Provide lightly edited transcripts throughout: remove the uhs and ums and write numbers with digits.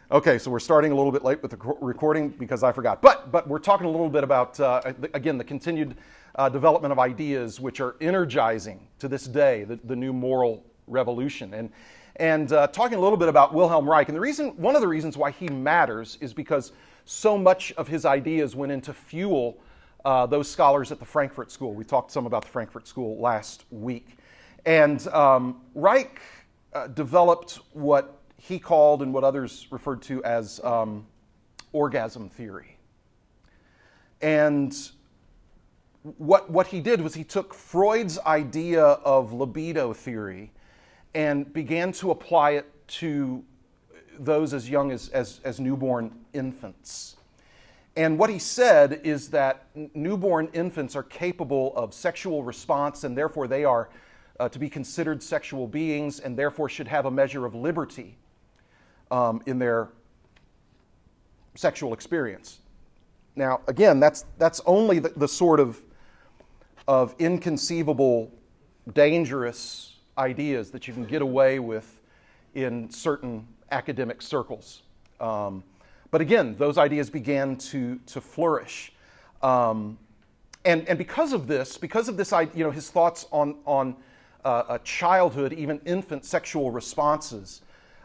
Okay, so we're starting a little bit late with the recording because I forgot. But we're talking a little bit about, again, the continued development of ideas which are energizing to this day, the new moral revolution. And talking a little bit about Wilhelm Reich. And one of the reasons why he matters is because so much of his ideas went into fuel those scholars at the Frankfurt School. We talked some about the Frankfurt School last week. And Reich developed what he called and what others referred to as orgasm theory. And what he did was he took Freud's idea of libido theory and began to apply it to those as young as newborn infants. And what he said is that newborn infants are capable of sexual response, and therefore they are to be considered sexual beings, and therefore should have a measure of liberty in their sexual experience. Now, again, that's only the sort of inconceivable, dangerous ideas that you can get away with in certain academic circles. But again, those ideas began to flourish. And because of this, his thoughts on childhood, even infant sexual responses,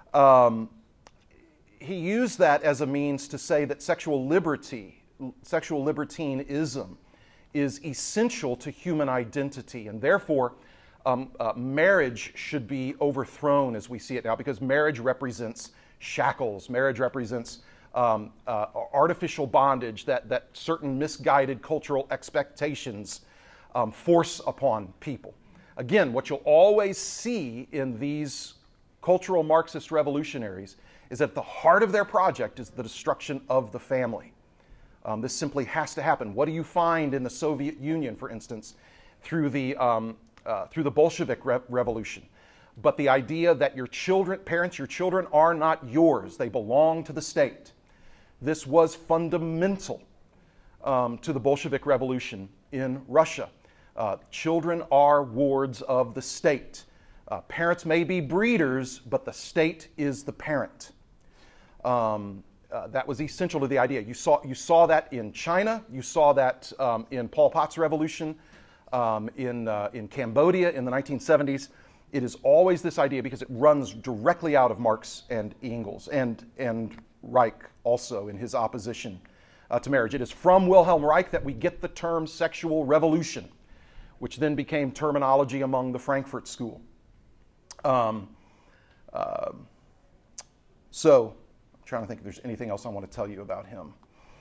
he used that as a means to say that sexual libertinism is essential to human identity, and therefore marriage should be overthrown as we see it now, because marriage represents shackles. Marriage represents artificial bondage that certain misguided cultural expectations force upon people. Again, what you'll always see in these cultural Marxist revolutionaries is that the heart of their project is the destruction of the family. This simply has to happen. What do you find in the Soviet Union, for instance, through the Bolshevik revolution? But the idea that your children are not yours. They belong to the state. This was fundamental to the Bolshevik revolution in Russia. Children are wards of the state. Parents may be breeders, but the state is the parent. That was essential to the idea. You saw that in China. You saw that in Pol Pot's revolution, in Cambodia in the 1970s. It is always this idea because it runs directly out of Marx and Engels and Reich also in his opposition to marriage. It is from Wilhelm Reich that we get the term sexual revolution, which then became terminology among the Frankfurt School. So, I'm trying to think if there's anything else I want to tell you about him.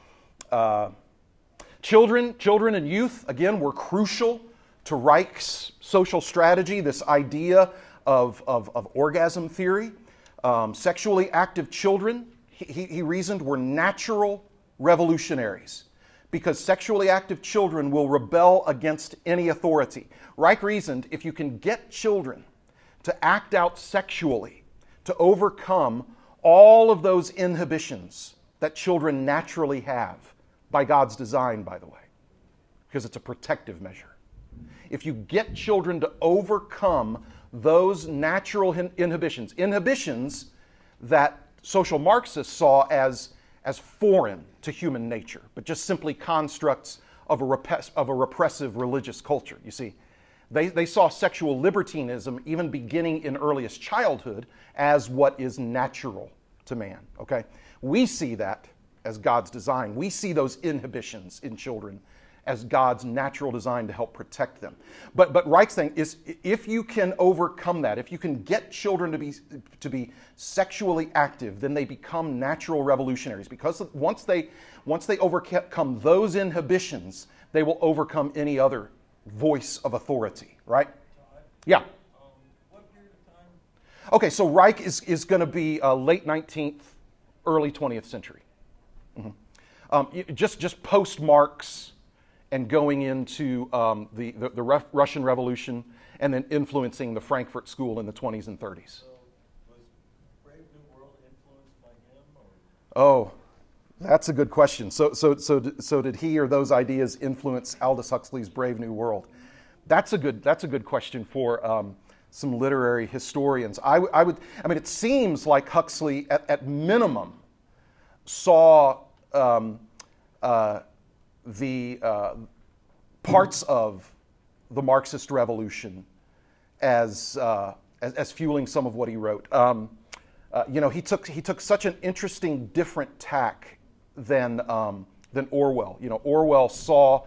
Children and youth, again, were crucial to Reich's social strategy, this idea of orgasm theory. Sexually active children, he reasoned, were natural revolutionaries because sexually active children will rebel against any authority. Reich reasoned if you can get children to act out sexually, to overcome all of those inhibitions that children naturally have, by God's design, by the way, because it's a protective measure. If you get children to overcome those natural inhibitions that social Marxists saw as foreign to human nature, but just simply constructs of a repressive religious culture. You see, they saw sexual libertinism even beginning in earliest childhood as what is natural to man, okay? We see that as God's design. We see those inhibitions in children as God's natural design to help protect them. But Reich's thing is, if you can overcome that, if you can get children to be sexually active, then they become natural revolutionaries. Because once they overcome those inhibitions, they will overcome any other voice of authority, right? Yeah. What period of time? Okay, so Reich is going to be late 19th, early 20th century. Mm-hmm. Just post-Marx and going into the Russian Revolution and then influencing the Frankfurt School in the 20s and 30s. So was Brave New World influenced by him? Oh, that's a good question. So did he or those ideas influence Aldous Huxley's Brave New World? That's a good question for some literary historians. It seems like Huxley, at minimum, saw the parts of the Marxist revolution as fueling some of what he wrote. He took such an interesting, different tack than Orwell. Orwell saw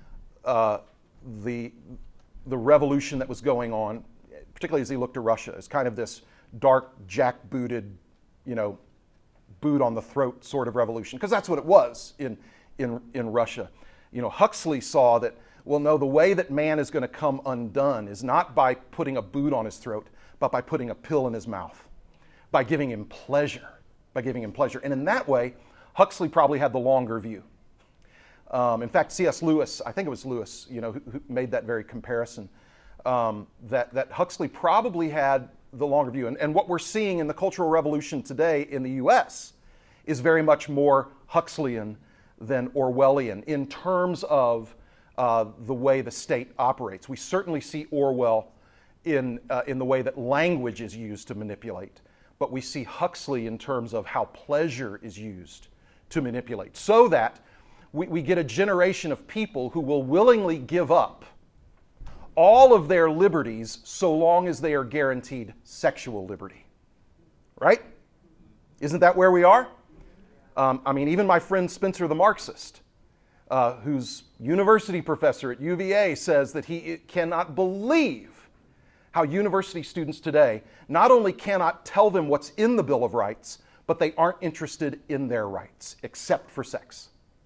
the revolution that was going on, particularly as he looked to Russia, as kind of this dark, jackbooted, boot on the throat sort of revolution, because that's what it was in Russia. Huxley saw that, well, no, the way that man is going to come undone is not by putting a boot on his throat, but by putting a pill in his mouth, by giving him pleasure. And in that way, Huxley probably had the longer view. In fact, C.S. Lewis, I think it was Lewis, who made that very comparison, that Huxley probably had the longer view. And what we're seeing in the Cultural Revolution today in the U.S. is very much more Huxleyan than Orwellian in terms of the way the state operates. We certainly see Orwell in the way that language is used to manipulate, but we see Huxley in terms of how pleasure is used to manipulate, so that we get a generation of people who will willingly give up all of their liberties so long as they are guaranteed sexual liberty. Right? Isn't that where we are? Even my friend Spencer the Marxist, who's university professor at UVA, says that he cannot believe how university students today not only cannot tell them what's in the Bill of Rights, but they aren't interested in their rights, except for sex.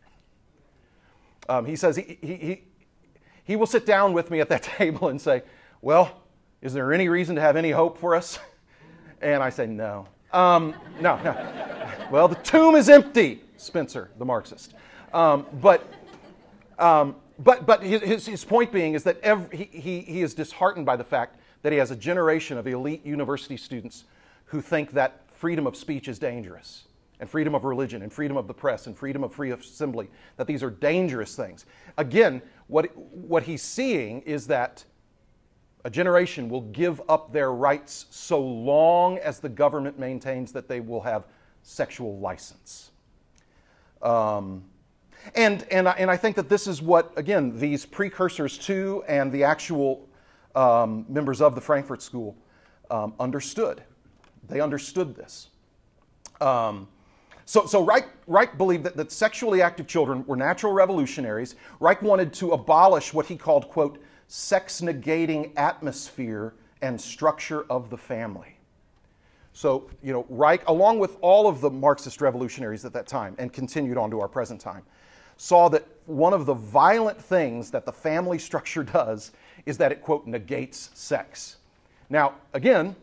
He says he will sit down with me at that table and say, well, is there any reason to have any hope for us? And I say, no. No. Well, the tomb is empty, Spencer, the Marxist. But his point being is that he is disheartened by the fact that he has a generation of elite university students who think that freedom of speech is dangerous, and freedom of religion, and freedom of the press, and freedom of free assembly, that these are dangerous things. Again, what he's seeing is that a generation will give up their rights so long as the government maintains that they will have sexual license. And I think that this is what, again, these precursors to and the actual members of the Frankfurt School understood. They understood this. So Reich believed that sexually active children were natural revolutionaries. Reich wanted to abolish what he called, quote, sex-negating atmosphere and structure of the family. So, Reich, along with all of the Marxist revolutionaries at that time, and continued on to our present time, saw that one of the violent things that the family structure does is that it, quote, negates sex. Now, again,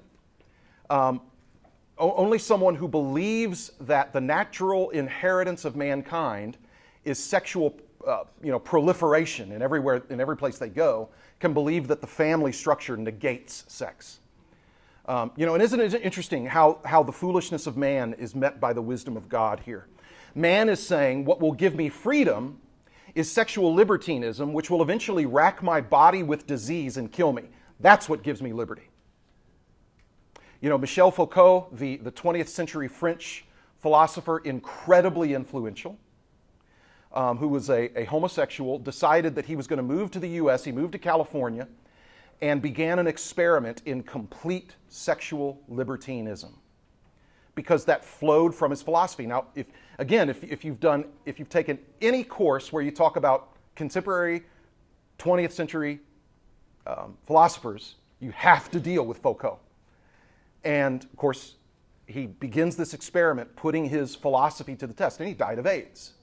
only someone who believes that the natural inheritance of mankind is sexual proliferation in every place they go can believe that the family structure negates sex. And isn't it interesting how the foolishness of man is met by the wisdom of God here? Man is saying, what will give me freedom is sexual libertinism, which will eventually rack my body with disease and kill me. That's what gives me liberty. Michel Foucault, the 20th century French philosopher, incredibly influential, who was a homosexual, decided that he was going to move to the U.S. He moved to California and began an experiment in complete sexual libertinism, because that flowed from his philosophy. Now, if you've taken any course where you talk about contemporary 20th century philosophers, you have to deal with Foucault. And, of course, he begins this experiment putting his philosophy to the test, and he died of AIDS.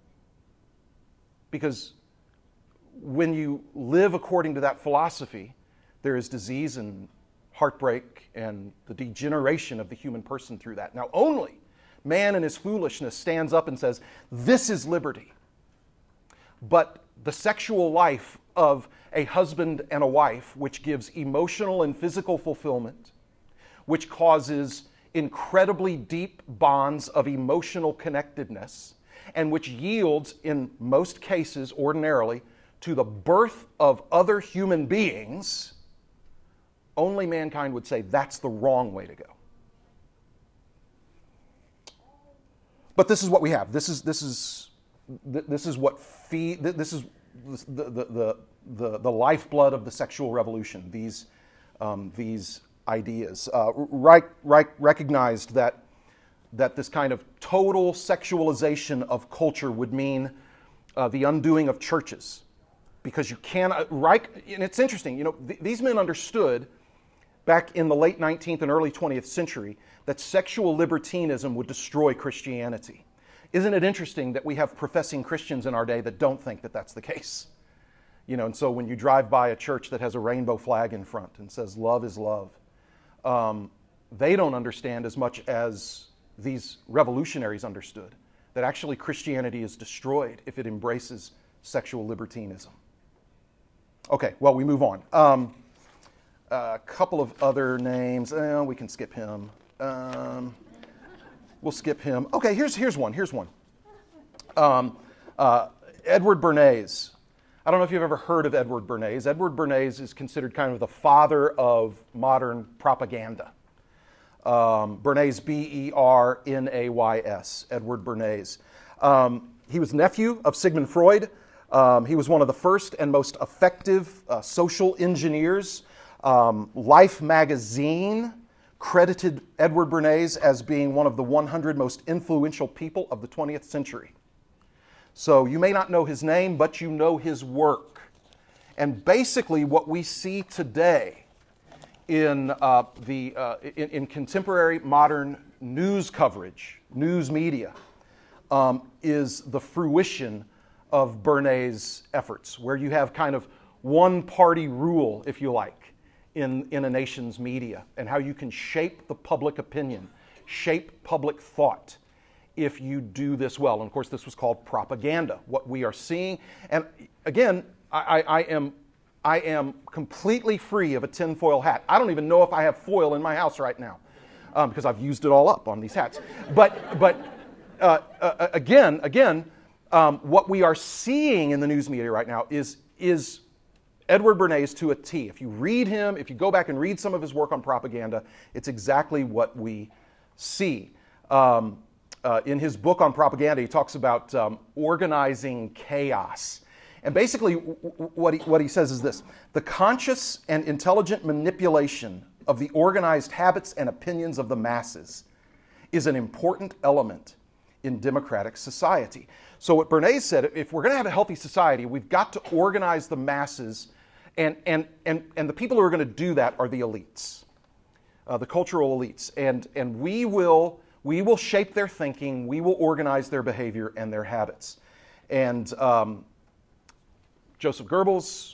Because when you live according to that philosophy, there is disease and heartbreak and the degeneration of the human person through that. Now, only man in his foolishness stands up and says, this is liberty. But the sexual life of a husband and a wife, which gives emotional and physical fulfillment, which causes incredibly deep bonds of emotional connectedness, and which yields, in most cases, ordinarily, to the birth of other human beings, only mankind would say that's the wrong way to But this is what we have. This is what the lifeblood of the sexual revolution. These ideas. Reich recognized that this kind of total sexualization of culture would mean the undoing of churches, because you cannot. Reich, and it's interesting. These men understood back in the late 19th and early 20th century that sexual libertinism would destroy Christianity. Isn't it interesting that we have professing Christians in our day that don't think that that's the case? And so when you drive by a church that has a rainbow flag in front and says love is love, they don't understand as much as these revolutionaries understood that actually Christianity is destroyed if it embraces sexual libertinism. Okay, well, we move on. A couple of other names. We can skip him. We'll skip him. Okay, here's one. Edward Bernays. I don't know if you've ever heard of Edward Bernays. Edward Bernays is considered kind of the father of modern propaganda. Bernays, Bernays, Edward Bernays. He was nephew of Sigmund Freud. He was one of the first and most effective social engineers. Life magazine credited Edward Bernays as being one of the 100 most influential people of the 20th century. So you may not know his name, but you know his work. And basically what we see today in contemporary modern news coverage, news media, is the fruition of Bernays' efforts, where you have kind of one-party rule, if you like, in a nation's media, and how you can shape the public opinion, shape public thought, if you do this well. And of course, this was called propaganda, what we are seeing. And again, I am completely free of a tinfoil hat. I don't even know if I have foil in my house right now, because I've used it all up on these hats. But again, what we are seeing in the news media right now is Edward Bernays to a T. If you read him, if you go back and read some of his work on propaganda, it's exactly what we see. In his book on propaganda, he talks about organizing chaos. And basically what he says is this: the conscious and intelligent manipulation of the organized habits and opinions of the masses is an important element in democratic society. So what Bernays said, if we're going to have a healthy society, we've got to organize the masses, and the people who are going to do that are the elites, the cultural elites, and we will shape their thinking, we will organize their behavior and their habits. And Joseph Goebbels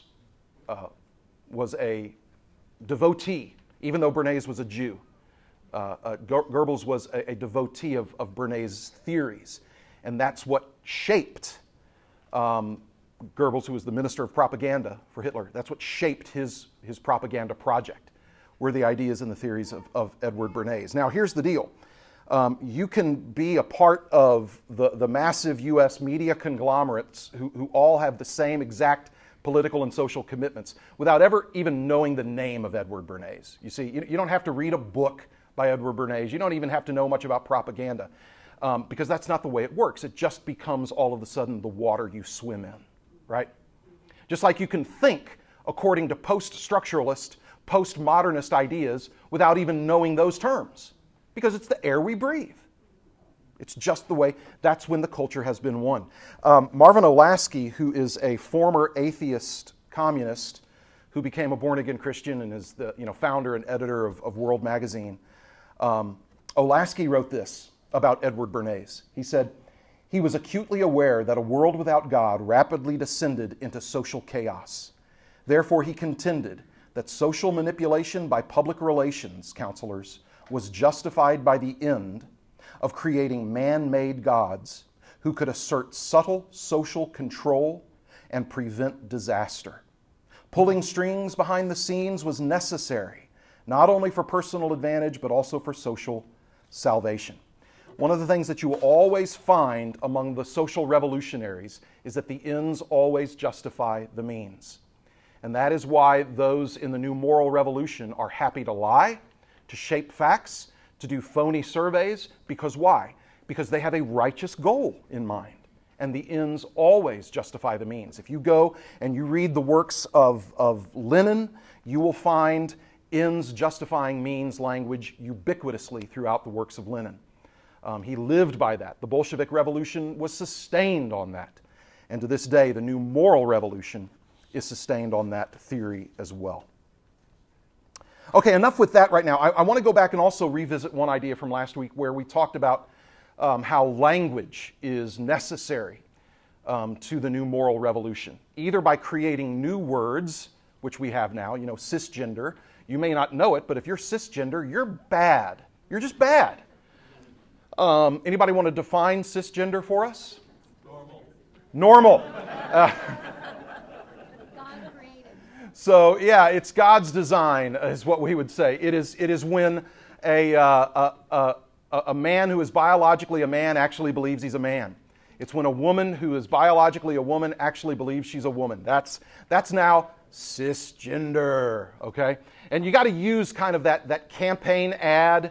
was a devotee, even though Bernays was a Jew. Goebbels was a devotee of Bernays' theories, and that's what shaped Goebbels, who was the minister of propaganda for Hitler. That's what shaped his propaganda project, were the ideas and the theories of Edward Bernays. Now, here's the deal. You can be a part of the massive U.S. media conglomerates who all have the same exact political and social commitments without ever even knowing the name of Edward Bernays. You see, you don't have to read a book by Edward Bernays. You don't even have to know much about propaganda, because that's not the way it works. It just becomes all of a sudden the water you swim in, right? Just like you can think according to post-structuralist, post-modernist ideas without even knowing those terms, because it's the air we breathe. It's just the way. That's when the culture has been won. Marvin Olasky, who is a former atheist communist who became a born-again Christian and is the founder and editor of World Magazine, Olasky wrote this about Edward Bernays. He said, "He was acutely aware that a world without God rapidly descended into social chaos. Therefore, he contended that social manipulation by public relations counselors was justified by the end of creating man-made gods who could assert subtle social control and prevent disaster. Pulling strings behind the scenes was necessary, not only for personal advantage, but also for social salvation." One of the things that you will always find among the social revolutionaries is that the ends always justify the means. And that is why those in the new moral revolution are happy to lie, to shape facts, to do phony surveys. Because why? because they have a righteous goal in mind. And the ends always justify the means. If you go and you read the works of Lenin, you will find ends justifying means language ubiquitously throughout the works of Lenin. He lived by that. The Bolshevik Revolution was sustained on that. And to this day, the new moral revolution is sustained on that theory as well. Okay, enough with that right now. I want to go back and also revisit one idea from last week where we talked about how language is necessary to the new moral revolution, either by creating new words, which we have now, cisgender. You may not know it, but if you're cisgender, you're bad. You're just bad. Anybody want to define cisgender for us? Normal. So yeah, it's God's design, is what we would say. It is when a man who is biologically a man actually believes he's a man. It's when a woman who is biologically a woman actually believes she's a woman. That's now cisgender, okay? And you got to use kind of that campaign ad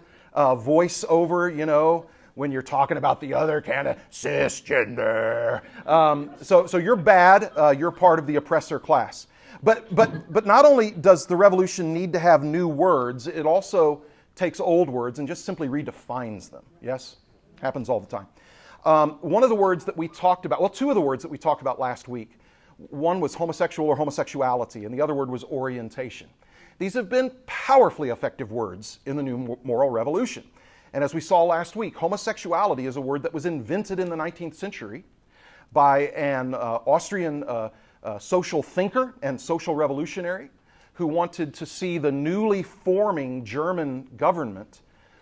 voiceover, when you're talking about the other kind of cisgender. So you're bad. You're part of the oppressor class. But not only does the revolution need to have new words, it also takes old words and just simply redefines them. Yes? Happens all the time. One of the words that we talked about, well, two of the words that we talked about last week, one was homosexual or homosexuality, and the other word was orientation. These have been powerfully effective words in the new moral revolution. And as we saw last week, homosexuality is a word that was invented in the 19th century by an Austrian social thinker and social revolutionary who wanted to see the newly forming German government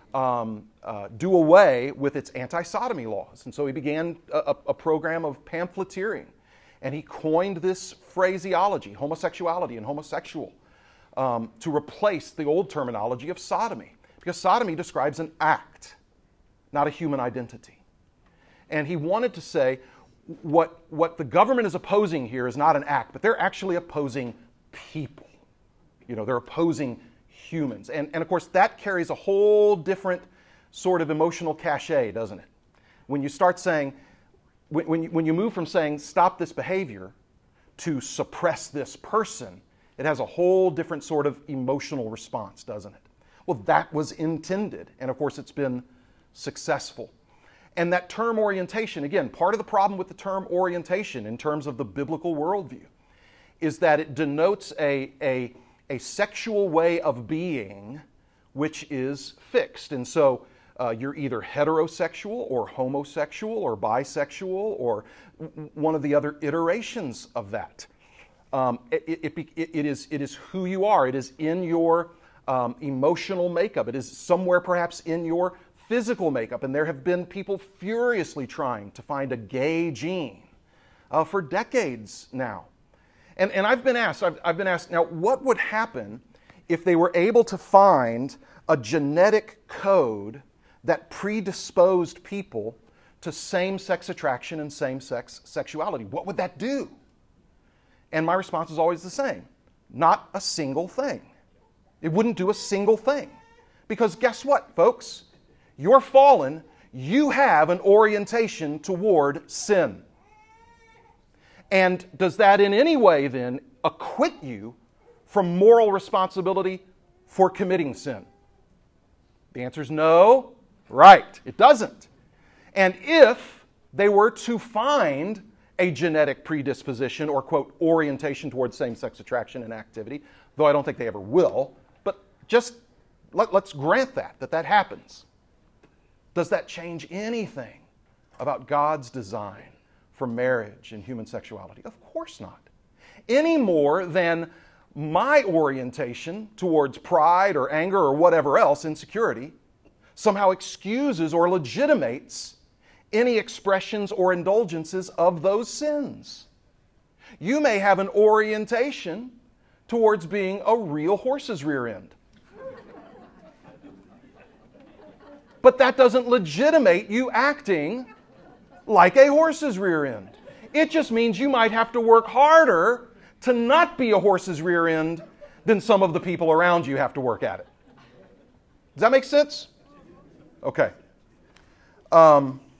do away with its anti-sodomy laws. And so he began a program of pamphleteering. And he coined this phraseology, homosexuality and homosexual, to replace the old terminology of sodomy. Because sodomy describes an act, not a human identity. And he wanted to say, what the government is opposing here is not an act, but they're actually opposing people. They're opposing humans. And of course, that carries a whole different sort of emotional cachet, doesn't it? When you start saying, when you move from saying, stop this behavior, to suppress this person, it has a whole different sort of emotional response, doesn't it? Well, that was intended, and of course it's been successful. And that term orientation, again, part of the problem with the term orientation in terms of the biblical worldview is that it denotes a sexual way of being which is fixed. And so you're either heterosexual or homosexual or bisexual or one of the other iterations of that. It is who you are. It is in your emotional makeup. It is somewhere perhaps in your physical makeup. And there have been people furiously trying to find a gay gene for decades now. And I've been asked, now what would happen if they were able to find a genetic code that predisposed people to same-sex attraction and same-sex sexuality? What would that do? And my response is always the same. Not a single thing. It wouldn't do a single thing. Because guess what, folks? You're fallen. You have an orientation toward sin. And does that in any way then acquit you from moral responsibility for committing sin? The answer is no. Right, it doesn't. And if they were to find a genetic predisposition or, quote, orientation towards same-sex attraction and activity, though I don't think they ever will, but just let's grant that happens. Does that change anything about God's design for marriage and human sexuality? Of course not. Any more than my orientation towards pride or anger or whatever else, insecurity, somehow excuses or legitimates any expressions or indulgences of those sins. You may have an orientation towards being a real horse's rear end. But that doesn't legitimate you acting like a horse's rear end. It just means you might have to work harder to not be a horse's rear end than some of the people around you have to work at it. Does that make sense? Okay.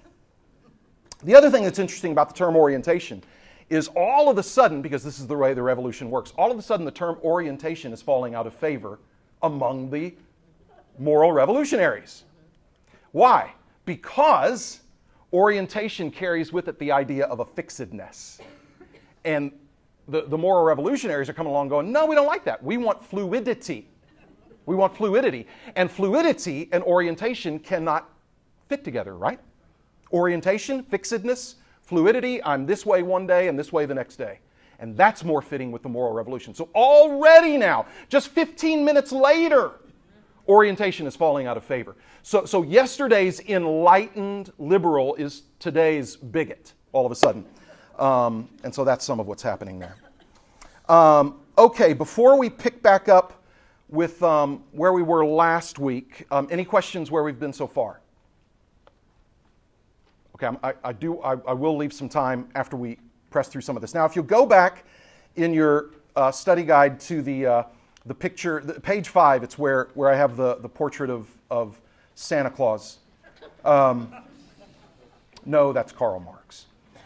The other thing that's interesting about the term orientation is all of a sudden, because this is the way the revolution works, all of a sudden the term orientation is falling out of favor among the moral revolutionaries. Why? Because orientation carries with it the idea of a fixedness. And the moral revolutionaries are coming along going, no, we don't like that. We want fluidity. We want fluidity. And fluidity and orientation cannot fit together, right? Orientation, fixedness, fluidity, I'm this way one day and this way the next day. And that's more fitting with the moral revolution. So already now, just 15 minutes later, orientation is falling out of favor. So yesterday's enlightened liberal is today's bigot, all of a sudden. And so that's some of what's happening there. Okay, before we pick back up with where we were last week, any questions where we've been so far? Okay, I will leave some time after we press through some of this. Now, if you go back in your study guide to the picture, page 5, it's where I have the portrait of Santa Claus. No, that's Karl Marx.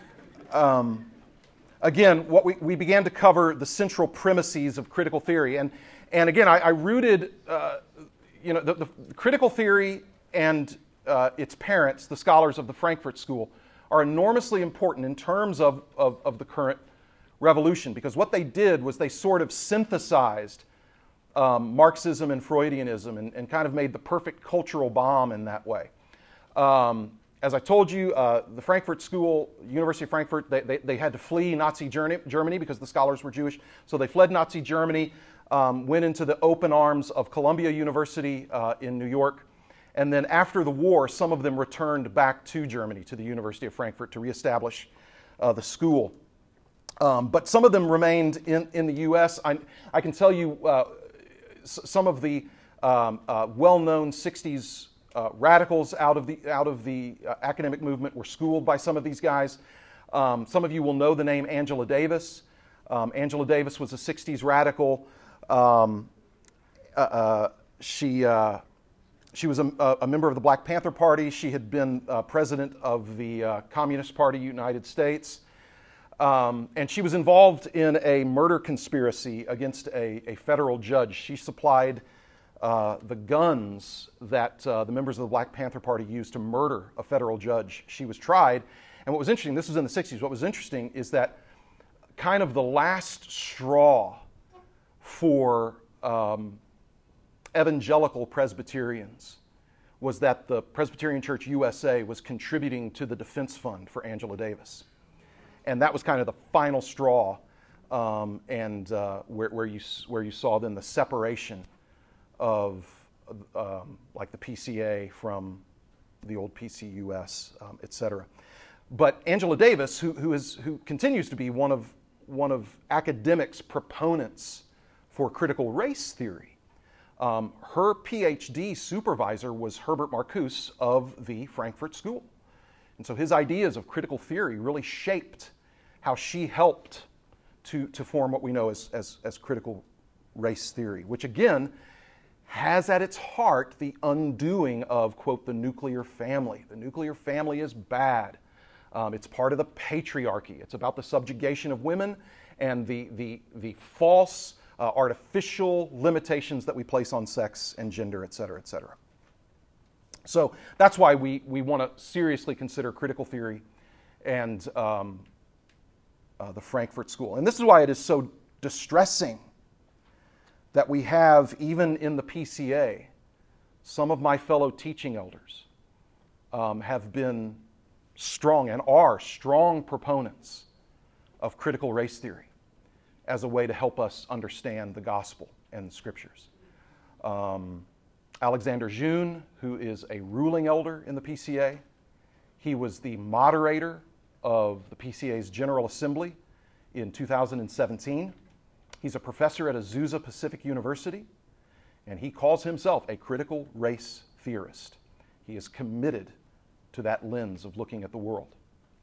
Again, what we began to cover the central premises of critical theory, and again, I rooted, the critical theory and its parents, the scholars of the Frankfurt School, are enormously important in terms of the current revolution, because what they did was they sort of synthesized Marxism and Freudianism and kind of made the perfect cultural bomb in that way. As I told you, the Frankfurt School, University of Frankfurt, they had to flee Nazi Germany because the scholars were Jewish. So they fled Nazi Germany, went into the open arms of Columbia University in New York. And then after the war, some of them returned back to Germany, to the University of Frankfurt, to reestablish the school. But some of them remained in the U.S. I can tell you some of the well-known 60s radicals out of the academic movement were schooled by some of these guys. Some of you will know the name Angela Davis. Angela Davis was a 60s radical. She was a member of the Black Panther Party. She had been president of the Communist Party United States. And she was involved in a murder conspiracy against a federal judge. She supplied the guns that the members of the Black Panther Party used to murder a federal judge. She was tried. And what was interesting, this was in the 60s, what was interesting is that kind of the last straw for evangelical Presbyterians was that the Presbyterian Church USA was contributing to the defense fund for Angela Davis. And that was kind of the final straw, where you saw then the separation of like the PCA from the old PCUS, etc. But Angela Davis, who continues to be one of academics' proponents for critical race theory, her PhD supervisor was Herbert Marcuse of the Frankfurt School. And so his ideas of critical theory really shaped how she helped to form what we know as critical race theory, which again has at its heart the undoing of, quote, the nuclear family. The nuclear family is bad. It's part of the patriarchy. It's about the subjugation of women and the false, artificial limitations that we place on sex and gender, et cetera, et cetera. So that's why we want to seriously consider critical theory and the Frankfurt School. And this is why it is so distressing that we have, even in the PCA, some of my fellow teaching elders have been strong and are strong proponents of critical race theory as a way to help us understand the gospel and the scriptures. Alexander June, who is a ruling elder in the PCA, he was the moderator of the PCA's General Assembly in 2017. He's a professor at Azusa Pacific University, and he calls himself a critical race theorist. He is committed to that lens of looking at the world.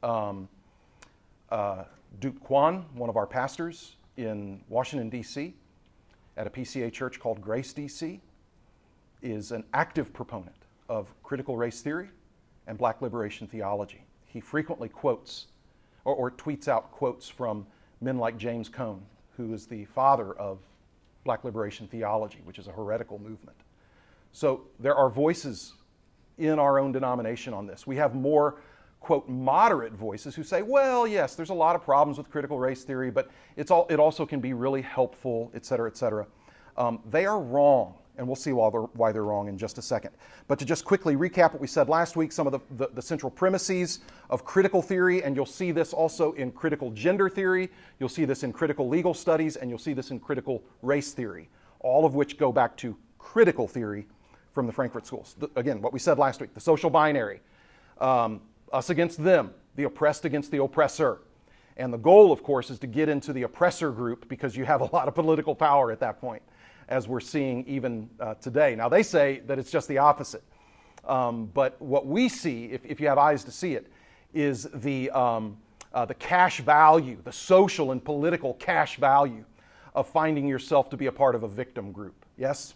Duke Kwan, one of our pastors in Washington, D.C., at a PCA church called Grace D.C., is an active proponent of critical race theory and black liberation theology. he frequently quotes or tweets out quotes from men like James Cone, who is the father of Black liberation theology, which is a heretical movement. So there are voices in our own denomination on this. We have more, quote, moderate voices who say, well, yes, there's a lot of problems with critical race theory, but it also can be really helpful, et cetera, et cetera. They are wrong, and we'll see why they're wrong in just a second. But to just quickly recap what we said last week, some of the central premises of critical theory, and you'll see this also in critical gender theory, you'll see this in critical legal studies, and you'll see this in critical race theory, all of which go back to critical theory from the Frankfurt schools. Again, what we said last week, the social binary, us against them, the oppressed against the oppressor. And the goal, of course, is to get into the oppressor group because you have a lot of political power at that point, as we're seeing even today. Now, they say that it's just the opposite. But what we see, if you have eyes to see it, is the cash value, the social and political cash value of finding yourself to be a part of a victim group. Yes?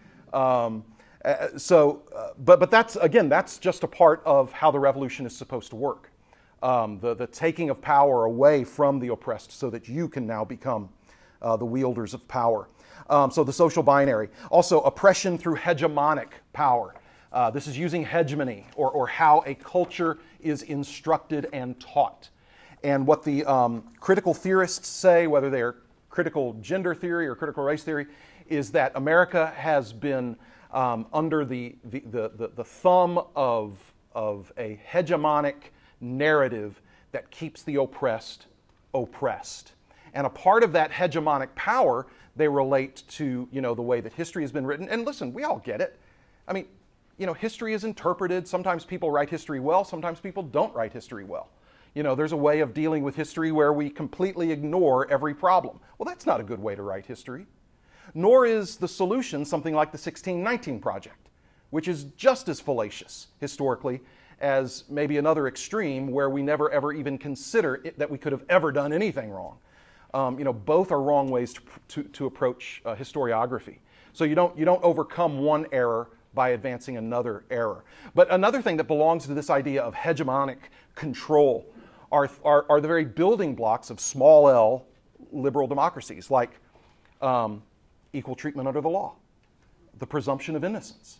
But that's, again, that's just a part of how the revolution is supposed to work. The taking of power away from the oppressed so that you can now become the wielders of power. So the social binary. Also, oppression through hegemonic power. This is using hegemony or how a culture is instructed and taught. And what the critical theorists say, whether they're critical gender theory or critical race theory, is that America has been under the thumb of a hegemonic narrative that keeps the oppressed oppressed. And a part of that hegemonic power they relate to, the way that history has been written. And listen, we all get it. I mean, history is interpreted. Sometimes people write history well. Sometimes people don't write history well. There's a way of dealing with history where we completely ignore every problem. Well, that's not a good way to write history. Nor is the solution something like the 1619 Project, which is just as fallacious historically as maybe another extreme where we never ever even consider that we could have ever done anything wrong. Both are wrong ways to approach historiography. So you don't overcome one error by advancing another error. But another thing that belongs to this idea of hegemonic control are the very building blocks of small L liberal democracies, like equal treatment under the law, the presumption of innocence.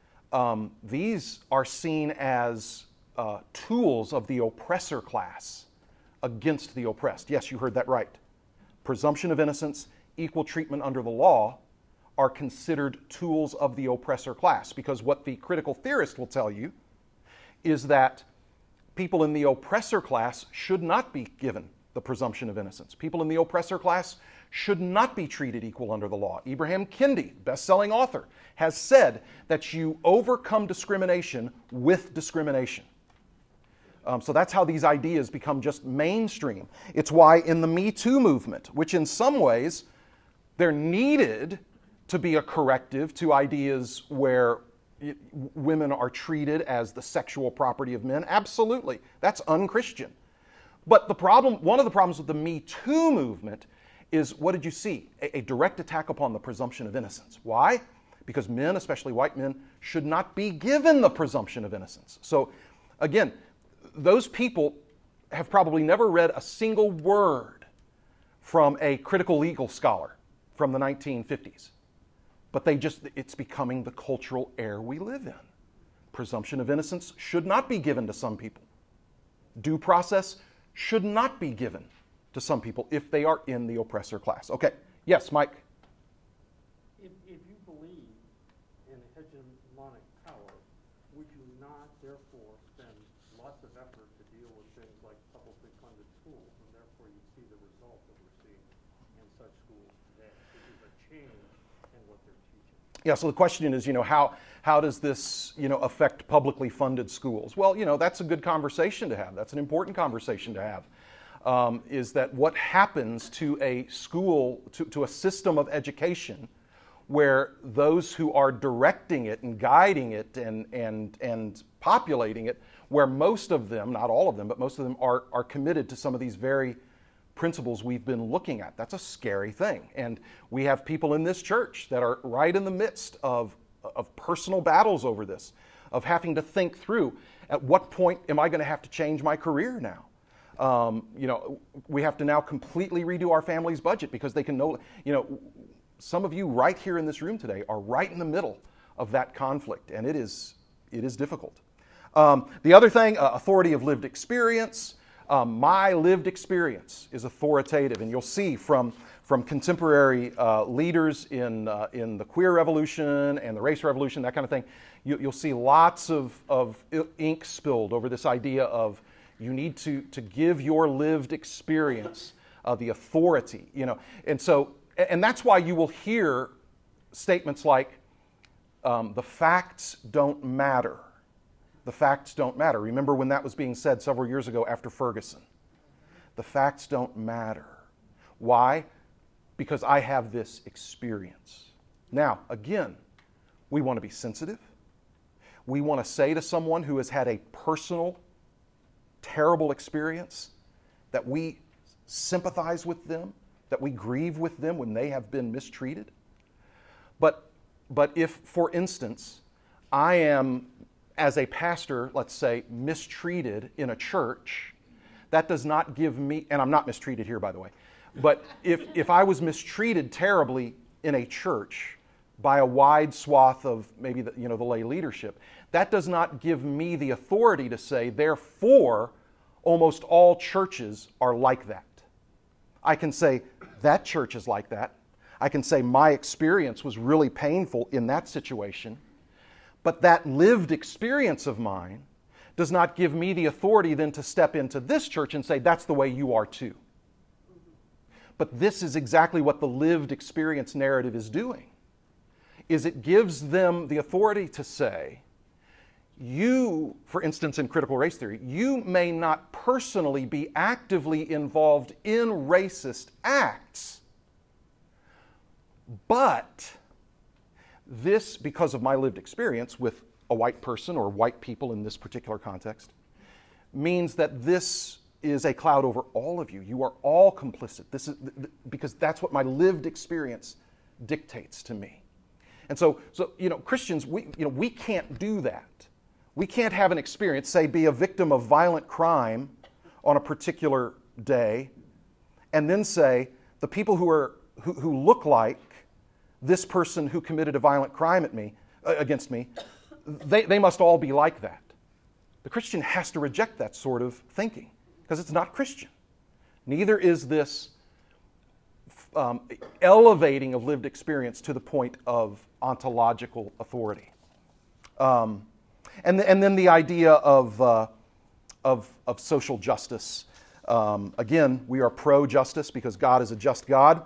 These are seen as tools of the oppressor class against the oppressed. Yes, you heard that right. Presumption of innocence, equal treatment under the law are considered tools of the oppressor class, because what the critical theorist will tell you is that people in the oppressor class should not be given the presumption of innocence. People in the oppressor class should not be treated equal under the law. Ibram Kendi, best-selling author, has said that you overcome discrimination with discrimination. So that's how these ideas become just mainstream. It's why in the Me Too movement, which in some ways they're needed to be a corrective to ideas where women are treated as the sexual property of men, absolutely, that's unchristian. But one of the problems with the Me Too movement is, what did you see? A direct attack upon the presumption of innocence. Why? Because men, especially white men, should not be given the presumption of innocence. So again, those people have probably never read a single word from a critical legal scholar from the 1950s. But it's becoming the cultural air we live in. Presumption of innocence should not be given to some people. Due process should not be given to some people if they are in the oppressor class. Okay, yes, Mike? If you believe in hegemonic power, would you not therefore spend lots of effort to deal with things like publicly funded schools, and therefore you see the result that we're seeing in such schools today, which is a change in what they're teaching? Yeah, so the question is, how does this, affect publicly funded schools? Well, that's a good conversation to have. That's an important conversation to have. Is that what happens to a school, to a system of education where those who are directing it and guiding it and populating it, where most of them, not all of them, but most of them are committed to some of these very principles we've been looking at. That's a scary thing. And we have people in this church that are right in the midst of personal battles over this, of having to think through. At what point am I going to have to change my career now? We have to now completely redo our family's budget because they can some of you right here in this room today are right in the middle of that conflict, and it is difficult. The other thing, authority of lived experience. My lived experience is authoritative, and you'll see from contemporary leaders in the queer revolution and the race revolution, that kind of thing, you'll see lots of ink spilled over this idea of you need to give your lived experience the authority, and that's why you will hear statements like, the facts don't matter. The facts don't matter. Remember when that was being said several years ago after Ferguson? The facts don't matter. Why? Because I have this experience. Now, again, we want to be sensitive. We want to say to someone who has had a personal, terrible experience that we sympathize with them, that we grieve with them when they have been mistreated. But if, for instance, I am, as a pastor, let's say, mistreated in a church, that does not give me, and I'm not mistreated here, by the way, but if I was mistreated terribly in a church by a wide swath of maybe the lay leadership, that does not give me the authority to say, therefore, almost all churches are like that. I can say, that church is like that. I can say, my experience was really painful in that situation. But that lived experience of mine does not give me the authority then to step into this church and say, that's the way you are too. But this is exactly what the lived experience narrative is doing, is it gives them the authority to say, you, for instance, in critical race theory, you may not personally be actively involved in racist acts, but this, because of my lived experience with a white person or white people in this particular context, means that this is a cloud over all of you. You are all complicit. This is because that's what my lived experience dictates to me. And so Christians, we can't do that. We can't have an experience, say, be a victim of violent crime on a particular day, and then say the people who look like this person who committed a violent crime against me, they must all be like that. The Christian has to reject that sort of thinking because it's not Christian. Neither is this elevating of lived experience to the point of ontological authority. And then the idea of social justice. Again, we are pro-justice because God is a just God.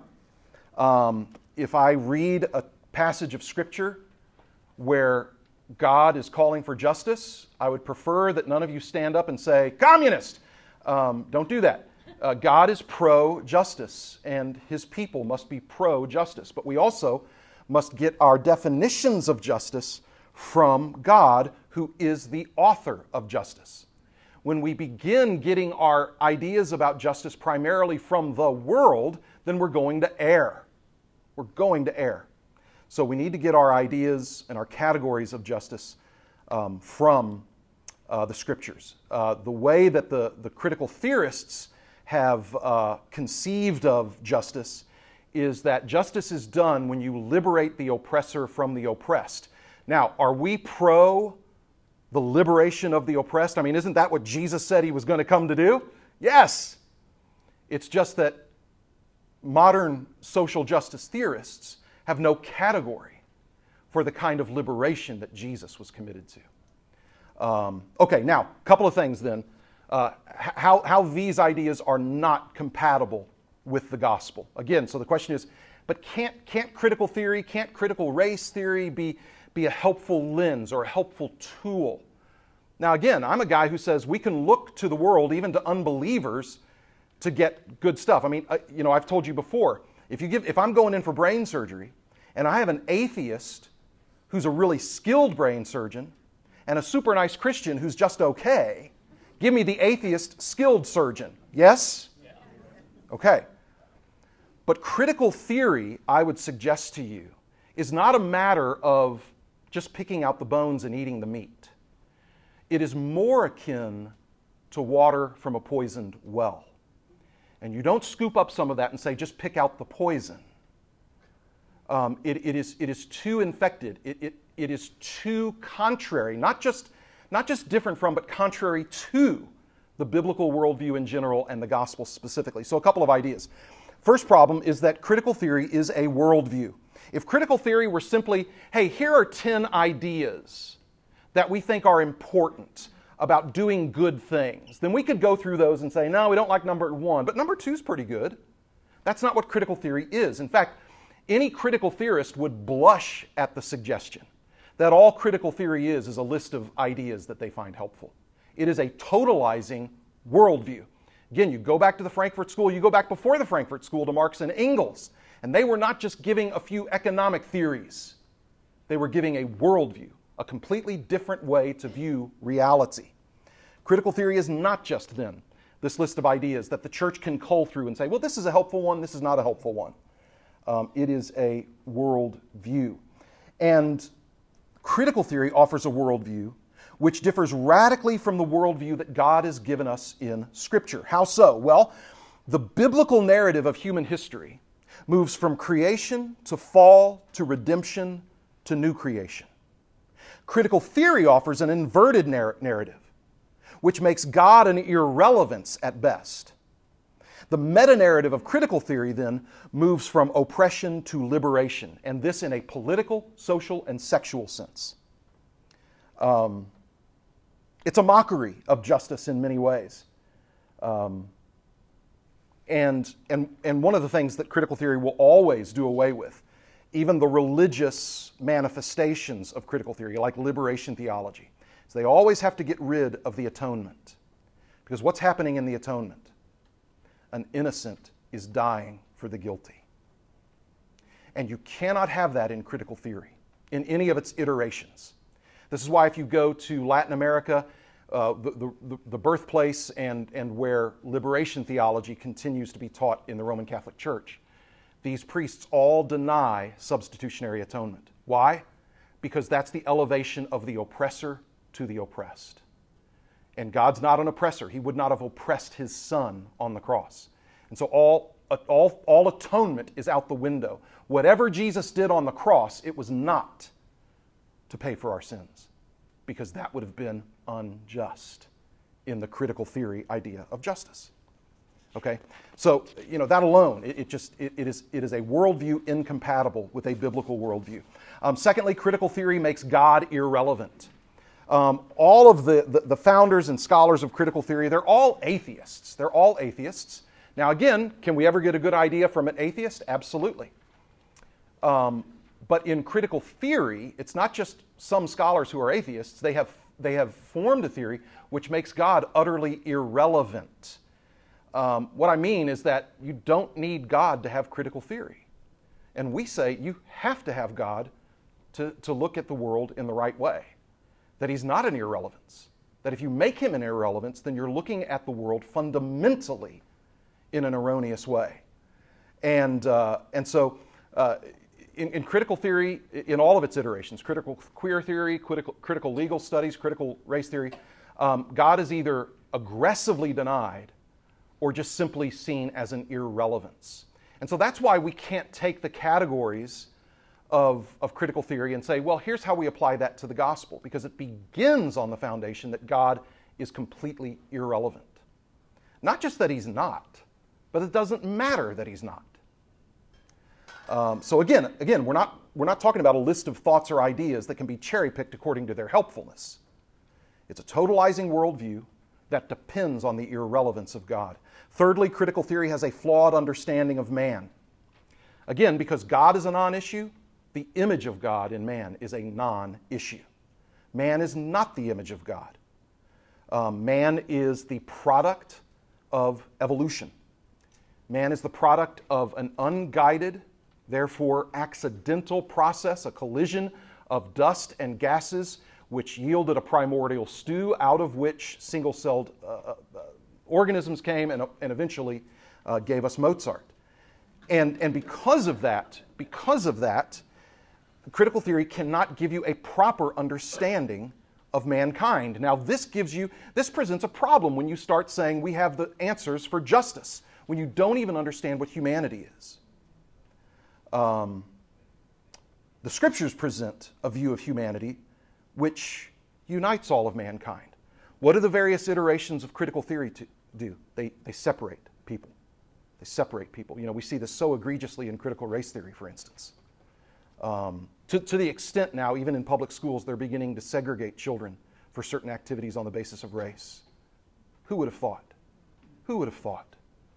If I read a passage of Scripture where God is calling for justice, I would prefer that none of you stand up and say, communist! Don't do that. God is pro-justice, and His people must be pro-justice. But we also must get our definitions of justice from God, who is the author of justice. When we begin getting our ideas about justice primarily from the world, then we're going to err. We're going to err. So we need to get our ideas and our categories of justice from the Scriptures. The way that the critical theorists have conceived of justice is that justice is done when you liberate the oppressor from the oppressed. Now, are we pro the liberation of the oppressed? I mean, isn't that what Jesus said He was going to come to do? Yes. It's just that modern social justice theorists have no category for the kind of liberation that Jesus was committed to. Okay, now, a couple of things then. How these ideas are not compatible with the gospel. Again, so the question is, but can't critical theory, can't critical race theory be a helpful lens or a helpful tool? Now, again, I'm a guy who says we can look to the world, even to unbelievers, to get good stuff. I mean, I've told you before, if I'm going in for brain surgery and I have an atheist who's a really skilled brain surgeon and a super nice Christian who's just okay, give me the atheist skilled surgeon. Yes? Yeah. Okay. But critical theory, I would suggest to you, is not a matter of just picking out the bones and eating the meat. it is more akin to water from a poisoned well. And you don't scoop up some of that and say, just pick out the poison. It is too infected. It is too contrary, not just different from, but contrary to the biblical worldview in general and the gospel specifically. So a couple of ideas. First problem is that critical theory is a worldview. If critical theory were simply, hey, here are 10 ideas that we think are important about doing good things, then we could go through those and say, no, we don't like number 1, but number 2 is pretty good. That's not what critical theory is. In fact, any critical theorist would blush at the suggestion that all critical theory is a list of ideas that they find helpful. It is a totalizing worldview. Again, you go back to the Frankfurt School, you go back before the Frankfurt School to Marx and Engels, and they were not just giving a few economic theories. They were giving a worldview, a completely different way to view reality. Critical theory is not just then this list of ideas that the church can cull through and say, well, this is a helpful one, this is not a helpful one. It is a worldview. And critical theory offers a worldview which differs radically from the worldview that God has given us in Scripture. How so? Well, the biblical narrative of human history moves from creation to fall to redemption to new creation. Critical theory offers an inverted narrative, which makes God an irrelevance at best. The meta-narrative of critical theory then moves from oppression to liberation, and this in a political, social, and sexual sense. It's a mockery of justice in many ways. And one of the things that critical theory will always do away with, even the religious manifestations of critical theory, like liberation theology, is they always have to get rid of the atonement. Because what's happening in the atonement? An innocent is dying for the guilty. And you cannot have that in critical theory, in any of its iterations. This is why if you go to Latin America, the birthplace and where liberation theology continues to be taught in the Roman Catholic Church, these priests all deny substitutionary atonement. Why? Because that's the elevation of the oppressor to the oppressed. And God's not an oppressor. He would not have oppressed his son on the cross. And so all atonement is out the window. Whatever Jesus did on the cross, it was not to pay for our sins, because that would have been unjust in the critical theory idea of justice. Okay? So, that alone, it is a worldview incompatible with a biblical worldview. Secondly, critical theory makes God irrelevant. All of the founders and scholars of critical theory, they're all atheists. They're all atheists. Now again, can we ever get a good idea from an atheist? Absolutely. But in critical theory, it's not just some scholars who are atheists. They have formed a theory which makes God utterly irrelevant. What I mean is that you don't need God to have critical theory. And we say you have to have God to look at the world in the right way. That he's not an irrelevance. That if you make him an irrelevance, then you're looking at the world fundamentally in an erroneous way. And so in critical theory, in all of its iterations, critical queer theory, critical legal studies, critical race theory, God is either aggressively denied or just simply seen as an irrelevance. And so that's why we can't take the categories of critical theory and say, well, here's how we apply that to the gospel, because it begins on the foundation that God is completely irrelevant. Not just that he's not, but it doesn't matter that he's not. So again, we're not talking about a list of thoughts or ideas that can be cherry-picked according to their helpfulness. It's a totalizing worldview that depends on the irrelevance of God. Thirdly, critical theory has a flawed understanding of man. Again, because God is a non-issue, the image of God in man is a non-issue. Man is not the image of God. Man is the product of evolution. Man is the product of an unguided, therefore accidental process, a collision of dust and gases which yielded a primordial stew out of which single-celled organisms came and eventually gave us Mozart. And because of that, critical theory cannot give you a proper understanding of mankind. Now, this presents a problem when you start saying we have the answers for justice, when you don't even understand what humanity is. The Scriptures present a view of humanity which unites all of mankind. What do the various iterations of critical theory do? They separate people. They separate people. We see this so egregiously in critical race theory, for instance. To the extent now, even in public schools, they're beginning to segregate children for certain activities on the basis of race. Who would have thought? Who would have thought?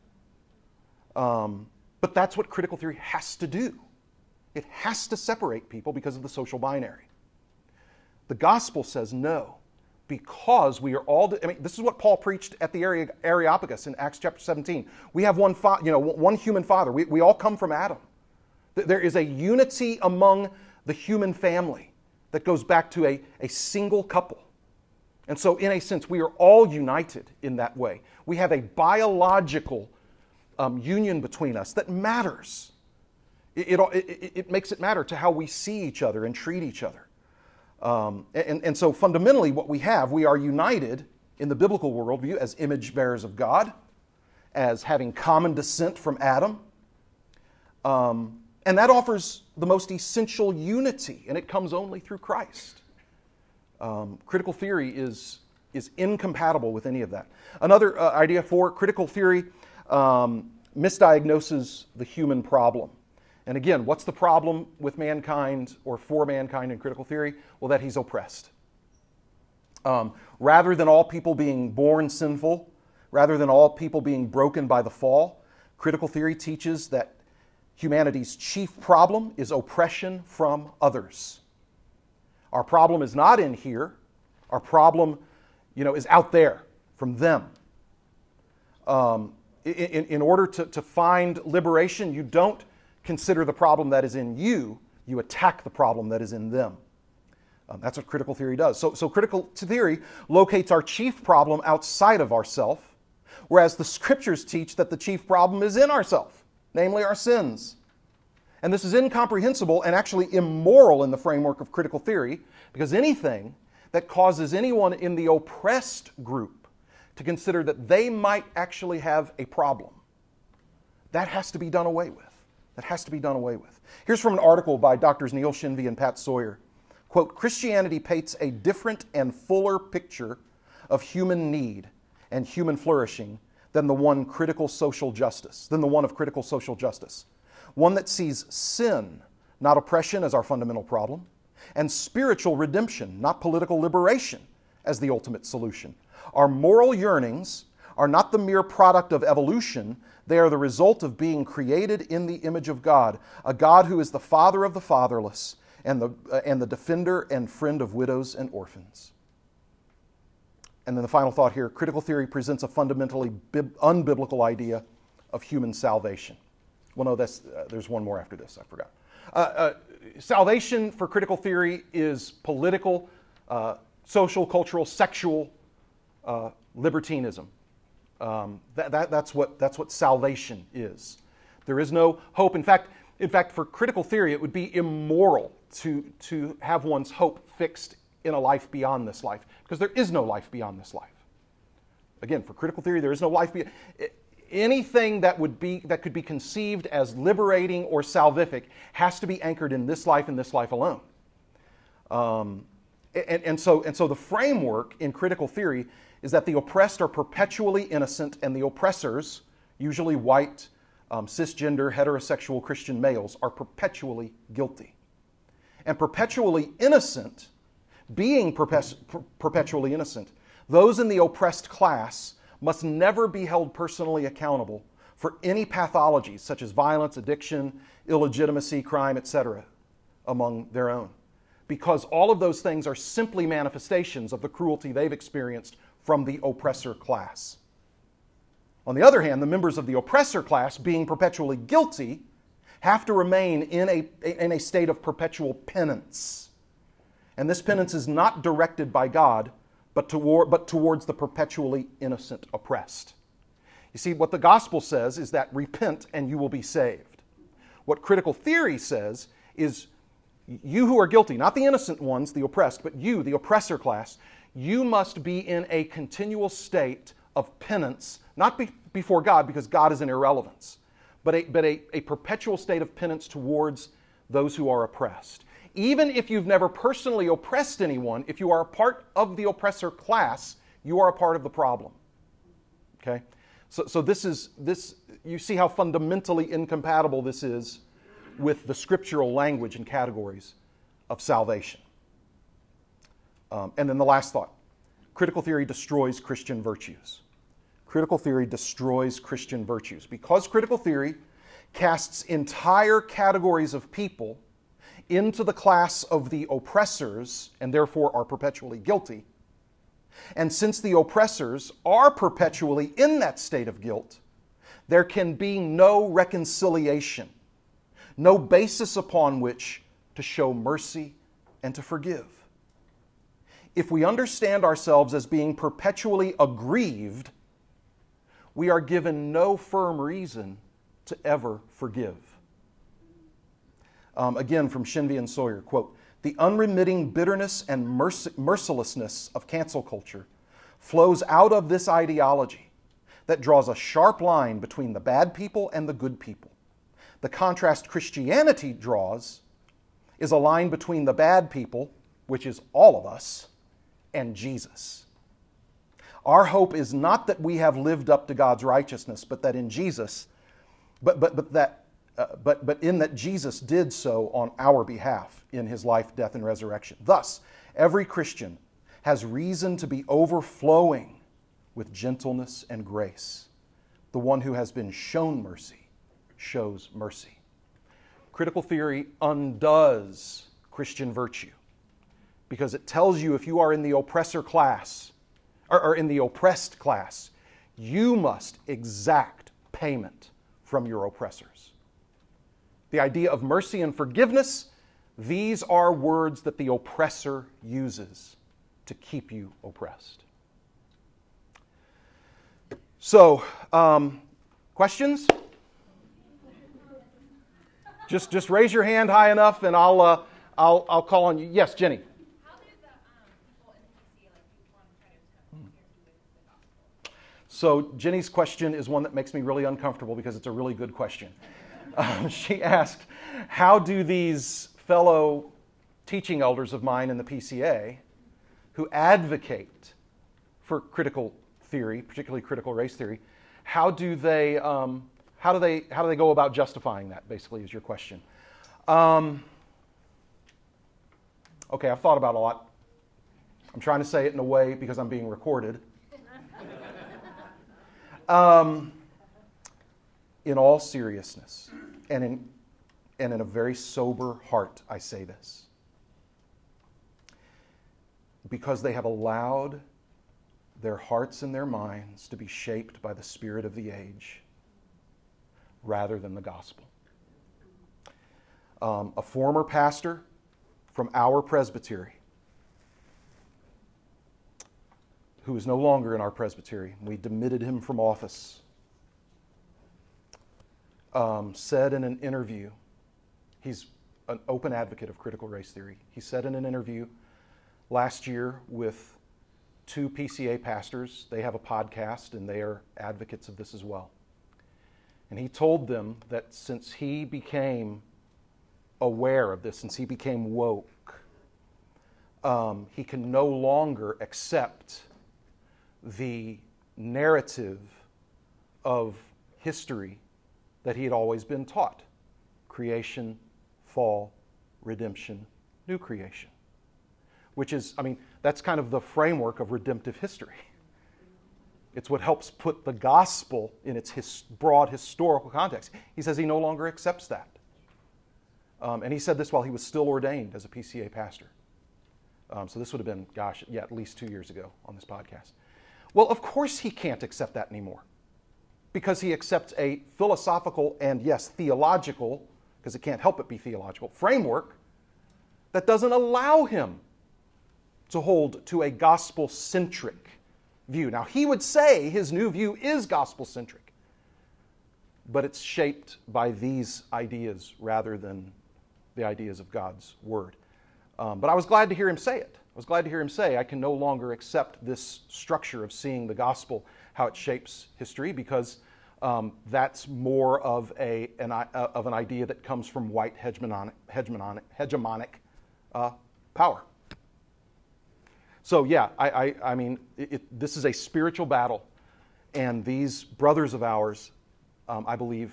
But that's what critical theory has to do. It has to separate people because of the social binary. The gospel says no, because we are all... this is what Paul preached at the Areopagus in Acts chapter 17. We have one human father. We all come from Adam. There is a unity among the human family that goes back to a single couple. And so, in a sense, we are all united in that way. We have a biological union between us that matters. It makes it matter to how we see each other and treat each other. And so fundamentally what we are united in the biblical worldview as image bearers of God, as having common descent from Adam. And that offers the most essential unity, and it comes only through Christ. Critical theory is incompatible with any of that. Another idea for critical theory misdiagnoses the human problem. And again, what's the problem with mankind or for mankind in critical theory? Well, that he's oppressed. Rather than all people being born sinful, rather than all people being broken by the fall, critical theory teaches that humanity's chief problem is oppression from others. Our problem is not in here. Our problem, is out there from them. In order to find liberation, you don't consider the problem that is in you, you attack the problem that is in them. That's what critical theory does. So critical theory locates our chief problem outside of ourself, whereas the Scriptures teach that the chief problem is in ourself, namely our sins. And this is incomprehensible and actually immoral in the framework of critical theory, because anything that causes anyone in the oppressed group to consider that they might actually have a problem, that has to be done away with. That has to be done away with. Here's from an article by Drs. Neil Shenvi and Pat Sawyer. Quote, Christianity paints a different and fuller picture of human need and human flourishing than the one of critical social justice. One that sees sin, not oppression, as our fundamental problem, and spiritual redemption, not political liberation, as the ultimate solution. Our moral yearnings are not the mere product of evolution. They are the result of being created in the image of God, a God who is the father of the fatherless and the defender and friend of widows and orphans. And then the final thought here, critical theory presents a fundamentally unbiblical idea of human salvation. Well, no, there's one more after this, I forgot. Salvation for critical theory is political, social, cultural, sexual libertinism. That's what salvation is. There is no hope. In fact, for critical theory, it would be immoral to have one's hope fixed in a life beyond this life, because there is no life beyond this life. Again, for critical theory, there is no life beyond. Anything that could be conceived as liberating or salvific has to be anchored in this life and this life alone. And so the framework in critical theory is that the oppressed are perpetually innocent and the oppressors, usually white, cisgender, heterosexual Christian males, are perpetually guilty. And perpetually innocent, being perpetually innocent, those in the oppressed class must never be held personally accountable for any pathologies such as violence, addiction, illegitimacy, crime, etc. among their own. Because all of those things are simply manifestations of the cruelty they've experienced from the oppressor class. On the other hand, the members of the oppressor class, being perpetually guilty, have to remain in a state of perpetual penance. And this penance is not directed by God, but towards the perpetually innocent oppressed. You see, what the gospel says is that repent and you will be saved. What critical theory says is You who are guilty, not the innocent ones, the oppressed, but you, the oppressor class, you must be in a continual state of penance, not before God, because God is an irrelevance, but a perpetual state of penance towards those who are oppressed. Even if you've never personally oppressed anyone, if you are a part of the oppressor class, you are a part of the problem. Okay? So this, you see how fundamentally incompatible this is with the scriptural language and categories of salvation. And then the last thought. Critical theory destroys Christian virtues. Critical theory destroys Christian virtues. Because critical theory casts entire categories of people into the class of the oppressors, and therefore are perpetually guilty. And since the oppressors are perpetually in that state of guilt, there can be no reconciliation, no basis upon which to show mercy and to forgive. If we understand ourselves as being perpetually aggrieved, we are given no firm reason to ever forgive. Again, from Shenvi and Sawyer, quote, "The unremitting bitterness and mercilessness of cancel culture flows out of this ideology that draws a sharp line between the bad people and the good people. The contrast Christianity draws is a line between the bad people, which is all of us, and Jesus. Our hope is not that we have lived up to God's righteousness, but that in Jesus, but in that Jesus did so on our behalf in his life, death, and resurrection. Thus, every Christian has reason to be overflowing with gentleness and grace. The one who has been shown mercy shows mercy." Critical theory undoes Christian virtue because it tells you if you are in the oppressor class, or in the oppressed class, you must exact payment from your oppressors. The idea of mercy and forgiveness, these are words that the oppressor uses to keep you oppressed. So, questions? Just raise your hand high enough, and I'll call on you. Yes, Jenny. How did the people in the PC want to try to interview with the gospel? So Jenny's question is one that makes me really uncomfortable because it's a really good question. She asked, how do these fellow teaching elders of mine in the PCA who advocate for critical theory, particularly critical race theory, how do they go about justifying that, basically, is your question. Okay, I've thought about it a lot. I'm trying to say it in a way because I'm being recorded. In all seriousness, and in a very sober heart, I say this. Because they have allowed their hearts and their minds to be shaped by the spirit of the age rather than the gospel. A former pastor from our presbytery, who is no longer in our presbytery, we demitted him from office, said in an interview, he's an open advocate of critical race theory. He said in an interview last year with 2 PCA pastors, they have a podcast and they are advocates of this as well. And he told them that since he became aware of this, since he became woke, he can no longer accept the narrative of history that he had always been taught. Creation, fall, redemption, new creation. Which is, that's kind of the framework of redemptive history. It's what helps put the gospel in its broad historical context. He says he no longer accepts that. And he said this while he was still ordained as a PCA pastor. So this would have been, at least 2 years ago on this podcast. Well, of course he can't accept that anymore. Because he accepts a philosophical and, yes, theological, because it can't help but be theological, framework that doesn't allow him to hold to a gospel-centric view. Now, he would say his new view is gospel-centric, but it's shaped by these ideas rather than the ideas of God's Word. But I was glad to hear him say it. I was glad to hear him say, I can no longer accept this structure of seeing the gospel, how it shapes history, because that's more of an idea that comes from white hegemonic power. So yeah, I mean, this is a spiritual battle, and these brothers of ours, I believe,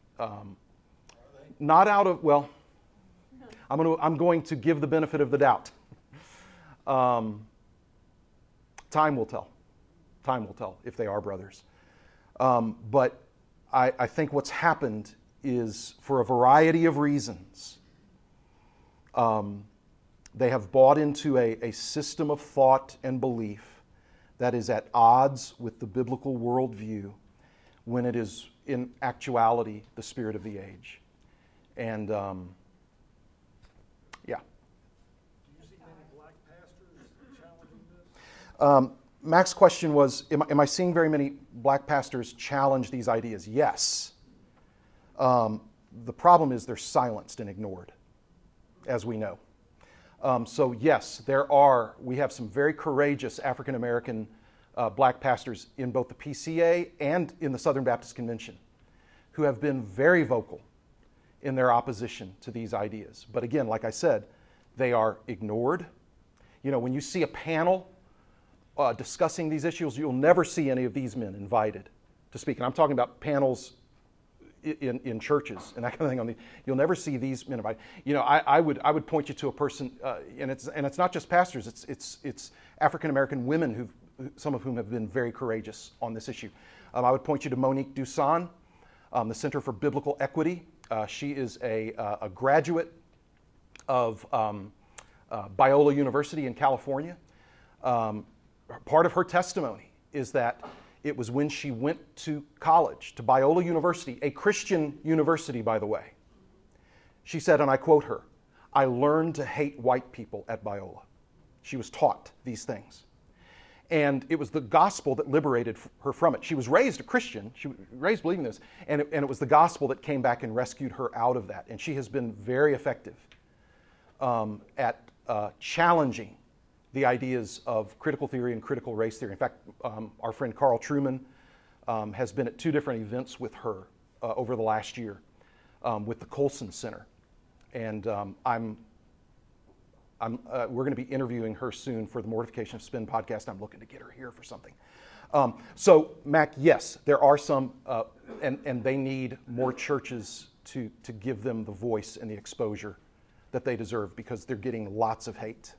not out of, well, I'm going to give the benefit of the doubt. Time will tell. Time will tell if they are brothers. But I think what's happened is, for a variety of reasons, they have bought into a system of thought and belief that is at odds with the biblical worldview, when it is in actuality the spirit of the age. And yeah. Do you see many black pastors challenging this? Mac's question was, am I seeing very many black pastors challenge these ideas? Yes. The problem is they're silenced and ignored, as we know. So yes, we have some very courageous African American black pastors in both the PCA and in the Southern Baptist Convention who have been very vocal in their opposition to these ideas. But again, like I said, they are ignored. You know, when you see a panel discussing these issues, you'll never see any of these men invited to speak. And I'm talking about panels in churches and that kind of thing. You'll never see these men invited. You know, I would point you to a person, and it's not just pastors. It's African American women some of whom have been very courageous on this issue. I would point you to Monique Duson, the Center for Biblical Equity. She is a graduate of Biola University in California. Part of her testimony is that it was when she went to college, to Biola University, a Christian university, by the way. She said, and I quote her, "I learned to hate white people at Biola." She was taught these things. And it was the gospel that liberated her from it. She was raised a Christian. She was raised believing this. And it was the gospel that came back and rescued her out of that. And she has been very effective at challenging the ideas of critical theory and critical race theory. In fact, our friend Carl Trueman has been at 2 different events with her over the last year with the Colson Center. And we're going to be interviewing her soon for the Mortification of Spin podcast. I'm looking to get her here for something. So, Mac, yes, there are some, and they need more churches to give them the voice and the exposure that they deserve, because they're getting lots of hate.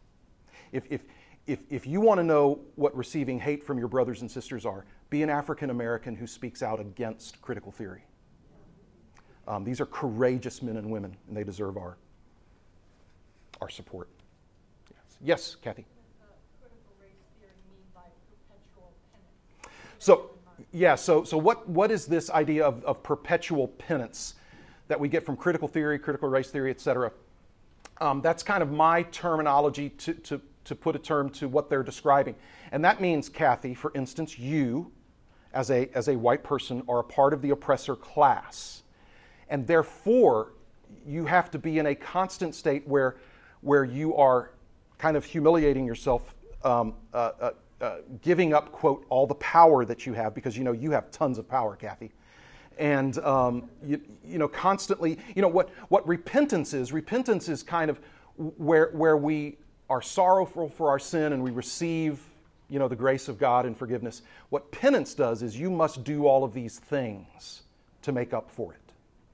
If you want to know what receiving hate from your brothers and sisters are, be an African American who speaks out against critical theory. These are courageous men and women, and they deserve our support. Yes, Kathy. What does critical race theory mean by perpetual penance? So, yeah. So what is this idea of perpetual penance that we get from critical theory, critical race theory, etc.? That's kind of my terminology to put a term to what they're describing. And that means, Kathy, for instance, you, as a white person, are a part of the oppressor class. And therefore, you have to be in a constant state where you are kind of humiliating yourself, giving up, quote, all the power that you have, because you have tons of power, Kathy. And constantly, what repentance is kind of where we are sorrowful for our sin and we receive, the grace of God and forgiveness. What penance does is you must do all of these things to make up for it.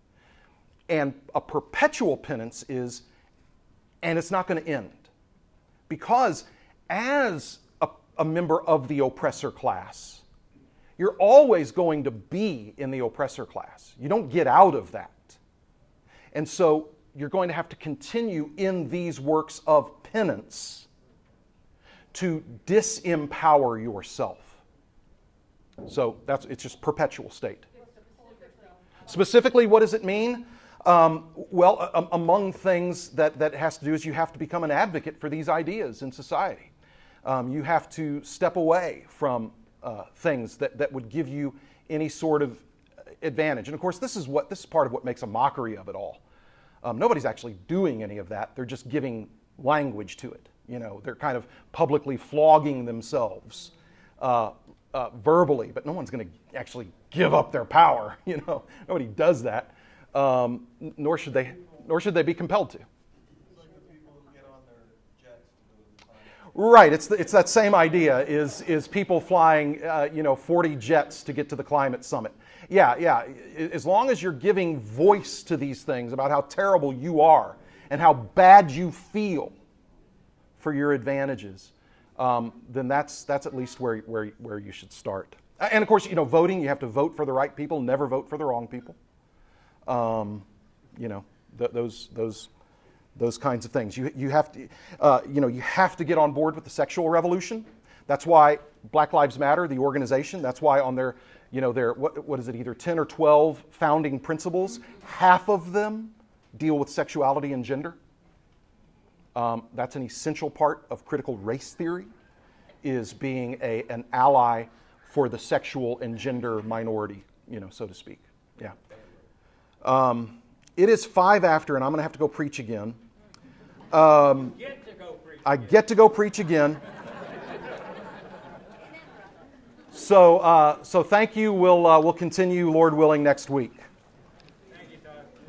And a perpetual penance is, and it's not going to end. Because as a member of the oppressor class, you're always going to be in the oppressor class. You don't get out of that. And so you're going to have to continue in these works of penance to disempower yourself. So it's just perpetual state. Specifically, what does it mean? Among things that has to do is you have to become an advocate for these ideas in society. You have to step away from things that would give you any sort of advantage. And of course, this is part of what makes a mockery of it all. Nobody's actually doing any of that. They're just giving language to it. They're kind of publicly flogging themselves verbally, but no one's going to actually give up their power. Nobody does that, nor should they be compelled to. Right, it's that same idea. Is people flying 40 jets to get to the climate summit? Yeah. As long as you're giving voice to these things about how terrible you are and how bad you feel for your advantages, then that's at least where you should start. And of course, voting, you have to vote for the right people, never vote for the wrong people. Those kinds of things. You have to get on board with the sexual revolution. That's why Black Lives Matter, the organization, that's why on their what is it, either 10 or 12 founding principles, half of them deal with sexuality and gender. That's an essential part of critical race theory, is being an ally for the sexual and gender minority, so to speak. Yeah. It is 5 after, and I'm going to have to go preach again. I get to go preach again. So thank you. We'll continue, Lord willing, next week.